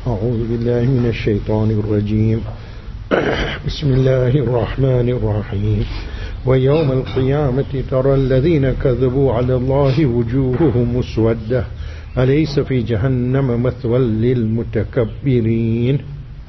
أعوذ بالله من الشيطان الرجيم بسم الله الرحمن الرحيم ويوم القيامة ترى الذين كذبوا على الله وجوههم مسودة أليس في جهنم مثوى للمتكبرين.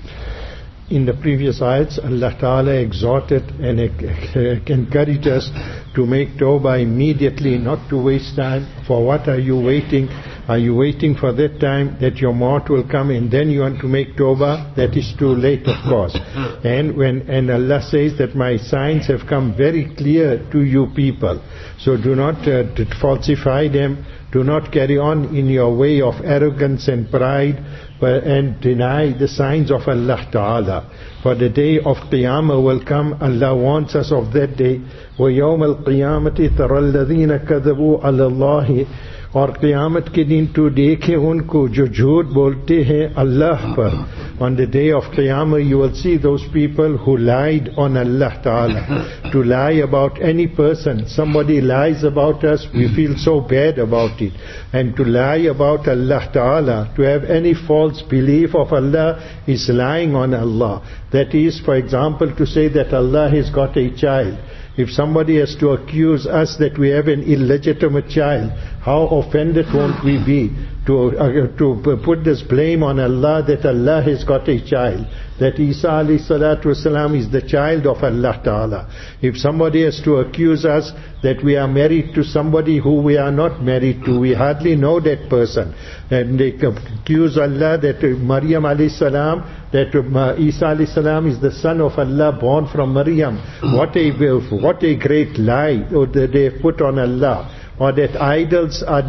In the previous ayats, Allah Ta'ala exhorted and encouraged us to make tawbah immediately, not to waste time. For what are you waiting? Are you waiting for that time that your maut will come and then you want to make tawbah? That is too late, of course. And Allah says that my signs have come very clear to you people. So do not falsify them. Do not carry on in your way of arrogance and pride and deny the signs of Allah Ta'ala. For the day of Qiyamah will come. Allah warns us of that day. وَيَوْمَ الْقِيَامَةِ تَرَى الَّذِينَ كَذَبُوا عَلَى اللَّهِ. और क़यामत के दिन तो देखे उनको जो झूठ बोलते हैं अल्लाह पर. On the day of Qiyamah you will see those people who lied on Allah Ta'ala. To lie about any person, somebody lies about us, we feel so bad about it. And to lie about Allah Ta'ala, to have any false belief of Allah is lying on Allah. That is, for example, to say that Allah has got a child. If somebody has to accuse us that we have an illegitimate child, how offended won't we be to put this blame on Allah that Allah has got a child, that Isa alayhi salatu wasalam is the child of Allah Ta'ala. If somebody has to accuse us that we are married to somebody who we are not married to, we hardly know that person, and they accuse Allah that Maryam alayhi salam, that Isa alayhi salam is the son of Allah born from Maryam. What a great lie they have put on Allah. Or that idols are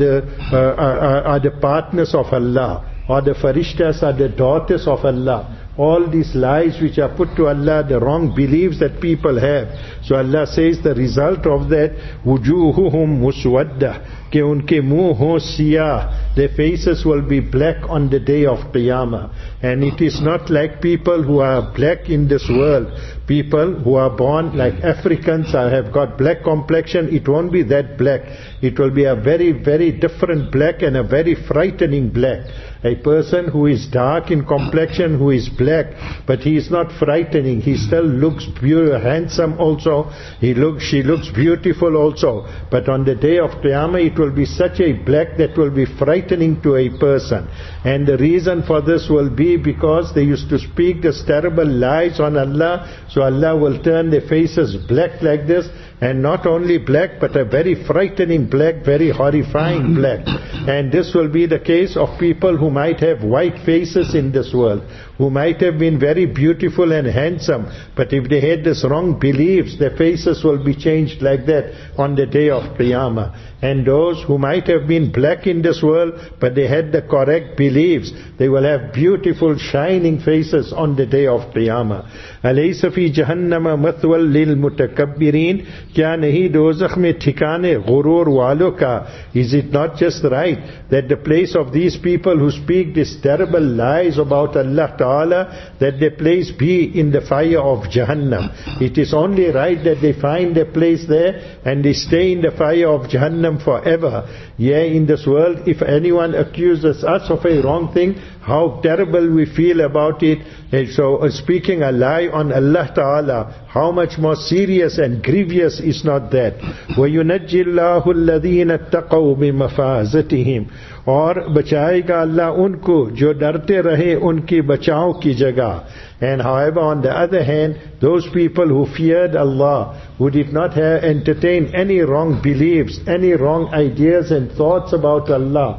the partners of Allah, or the farishtas are the daughters of Allah. All these lies which are put to Allah, the wrong beliefs that people have. So Allah says the result of that, wujuhuhum muswaddah, ke unke muh ho siyah, their faces will be black on the day of Qiyamah. And it is not like people who are black in this world. People who are born like Africans have got black complexion, it won't be that black. It will be a very, very different black and a very frightening black. A person who is dark in complexion, who is black, but he is not frightening. He still looks handsome also. She looks beautiful also. But on the day of Qiyamah, it will be such a black that will be frightening to a person. And the reason for this will be because they used to speak these terrible lies on Allah. So Allah will turn their faces black like this. And not only black, but a very frightening black, very horrifying black. And this will be the case of people who might have white faces in this world, who might have been very beautiful and handsome, but if they had this wrong beliefs, their faces will be changed like that on the day of Qiyamah. And those who might have been black in this world, but they had the correct beliefs, they will have beautiful shining faces on the day of Qiyamah. أَلَيْسَ فِي جَهَنَّمَ مَثْوًى لِلْمُتَكَبِّرِينَ क्या नहीं दोज़ख में ठिकाने गुरूर वालों का? Is it not just right that the place of these people who speak these terrible lies about Allah Ta'ala, that their place be in the fire of Jahannam? It is only right that they find their place there and they stay in the fire of Jahannam forever. Yeah, in this world, if anyone accuses us of a wrong thing, how terrible we feel about it. And so speaking a lie on Allah Ta'ala, how much more serious and grievous is not that? وَيُنَجِّ اللَّهُ الَّذِينَ اتَّقَوْا بِمَفَازَتِهِمْ. और बचाएगा अल्लाह उनको जो डरते रहे उनकी बचाव की जगह. And however, on the other hand, those people who feared Allah, who did not have entertained any wrong beliefs, any wrong ideas and thoughts about Allah,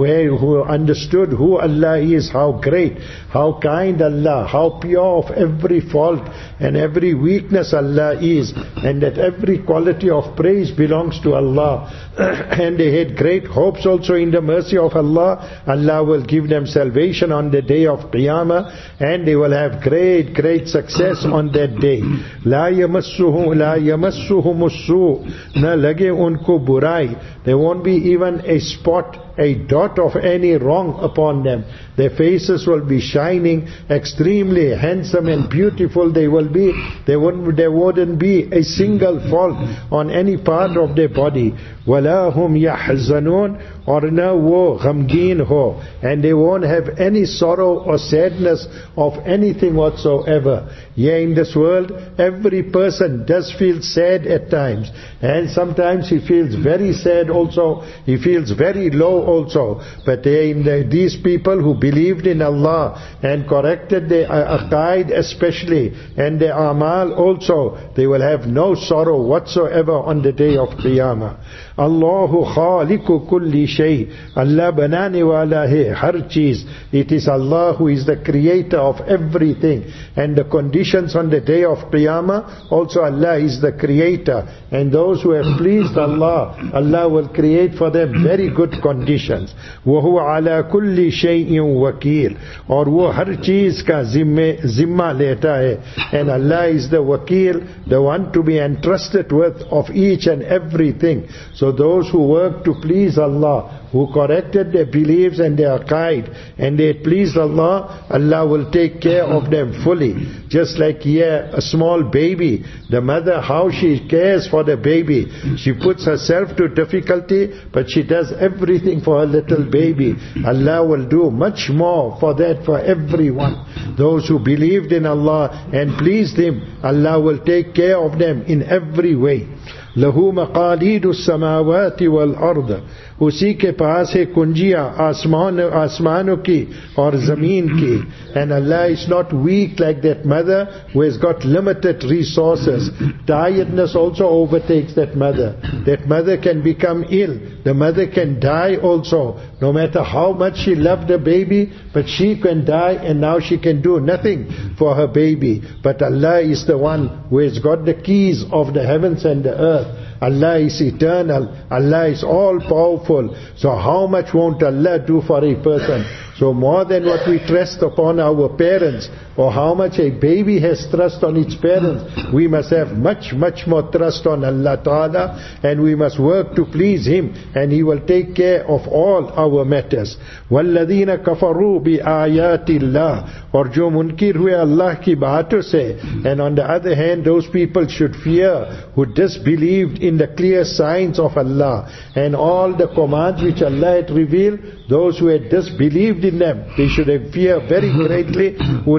who understood who Allah is, how great, how kind Allah, how pure of every fault and every weakness Allah is, and that every quality of praise belongs to Allah. And they had great hopes also in the mercy of Allah. Allah will give them salvation on the day of Qiyamah, and they will have great success on that day. لا يمسهم السوء, na lage unko burai. There won't be even a spot a dot of any wrong upon them. Their faces will be shining, extremely handsome and beautiful they will be. There wouldn't be a single fault on any part of their body. وَلَا هُمْ يَحْزَنُونَ, or na wo ghamgeen ho, and they won't have any sorrow or sadness of anything whatsoever. Here in this world, every person does feel sad at times, and sometimes he feels very sad also, he feels very low also. But these people who believed in Allah and corrected their aqaid especially, and their amal also, they will have no sorrow whatsoever on the day of Qiyamah. Allahu khaliqu kulli shay. Allah banane wala hai har cheez. It is Allah who is the creator of everything. And the conditions on the day of Qiyamah, also Allah is the creator. And those who have pleased Allah, Allah will create for them very good conditions. وَهُوَ عَلَى كُلِّ شَيْءٍ وَكِيلٌ, और वो हर चीज का जिम्मा लेता है. And Allah is the wakil, the one to be entrusted with of each and everything. So those who work to please Allah, who corrected their beliefs and their aqaid, and they pleased Allah, Allah will take care of them fully. Just like here, a small baby, the mother, how she cares for the baby. She puts herself to difficulty, but she does everything for her little baby. Allah will do much more for that for everyone. Those who believed in Allah and pleased Him, Allah will take care of them in every way. لَهُ مَقَالِيدُ السَّمَاوَاتِ وَالْأَرْضِ, उसी के पास है कुंजियां आसमानों की और जमीन की. And Allah is not weak like that mother who has got limited resources. Tiredness also overtakes that mother. That mother can become ill. The mother can die also. No matter how much she loved the baby, but she can die and now she can do nothing for her baby. But Allah is the one who has got the keys of the heavens and the earth. Allah is eternal. Allah is all powerful. So how much won't Allah do for a person? So more than what we trust upon our parents, or how much a baby has trust on its parents, we must have much, much more trust on Allah Ta'ala, and we must work to please Him, and He will take care of all our matters. وَالَّذِينَ كَفَرُوا بِآيَاتِ اللَّهِ, और जो मुनकिर हुए Allah की बातों से. And on the other hand, those people should fear who disbelieved in the clear signs of Allah and all the commands which Allah had revealed. Those who had disbelieved in them, they should have fear very greatly.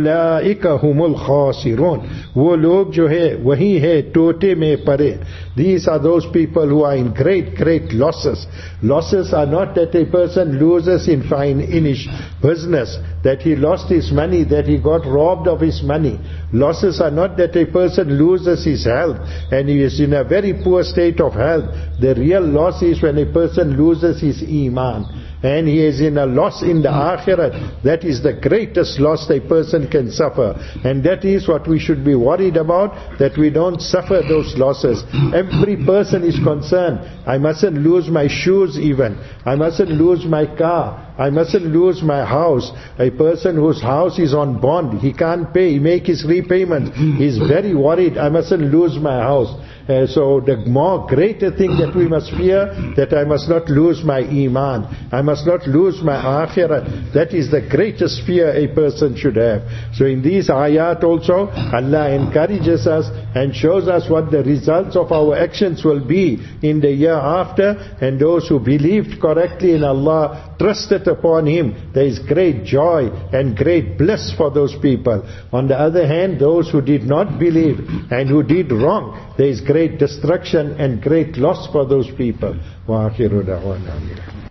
Ulaika humul khasirun, वो लोग जो है वही है टोटे में पड़े. These are those people who are in great losses. Losses are not that a person loses in his business, that he lost his money, that he got robbed of his money. Losses are not that a person loses his health and he is in a very poor state of health. The real loss is when a person loses his iman and he is in a loss in the akhirat. That is the greatest loss a person can suffer, and that is what we should be worried about, that we don't suffer those losses. Every person is concerned, I mustn't lose my shoes even, I mustn't lose my car, I mustn't lose my house. A person whose house is on bond, he can't pay, he make his repayment, he's very worried, I mustn't lose my house. So the more greater thing that we must fear, that I must not lose my iman, I must not lose my akhirat. That is the greatest fear a person should have. So in these ayat also, Allah encourages us and shows us what the results of our actions will be in the year after. And those who believed correctly in Allah, trusted upon Him, there is great joy and great bliss for those people. On the other hand, those who did not believe and who did wrong, there is great destruction and great loss for those people. Wa akhiru da'wana.